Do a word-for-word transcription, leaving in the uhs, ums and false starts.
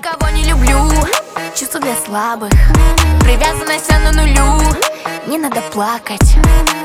никого не люблю. Чувство для слабых, привязанность на нулю. Не надо плакать,